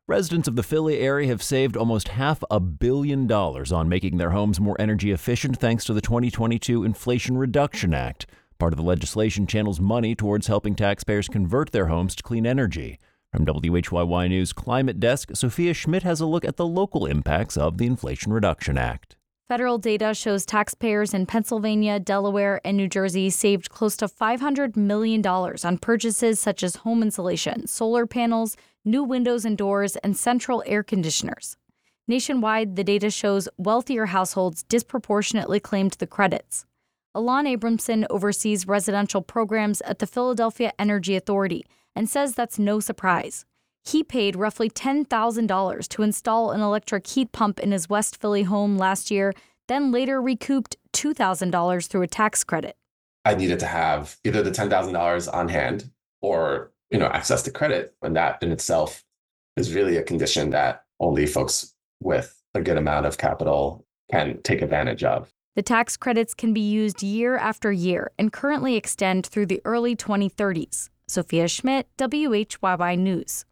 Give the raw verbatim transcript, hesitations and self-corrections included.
Residents of the Philly area have saved almost half a billion dollars on making their homes more energy efficient thanks to the twenty twenty-two Inflation Reduction Act. Part of the legislation channels money towards helping taxpayers convert their homes to clean energy. From W H Y Y News Climate Desk, Sophia Schmidt has a look at the local impacts of the Inflation Reduction Act. Federal data shows taxpayers in Pennsylvania, Delaware, and New Jersey saved close to five hundred million dollars on purchases such as home insulation, solar panels, new windows and doors, and central air conditioners. Nationwide, the data shows wealthier households disproportionately claimed the credits. Alon Abramson oversees residential programs at the Philadelphia Energy Authority and says that's no surprise. He paid roughly ten thousand dollars to install an electric heat pump in his West Philly home last year, then later recouped two thousand dollars through a tax credit. I needed to have either the ten thousand dollars on hand or, you know, access to credit. And that in itself is really a condition that only folks with a good amount of capital can take advantage of. The tax credits can be used year after year and currently extend through the early twenty thirties. Sophia Schmidt, W H Y Y News.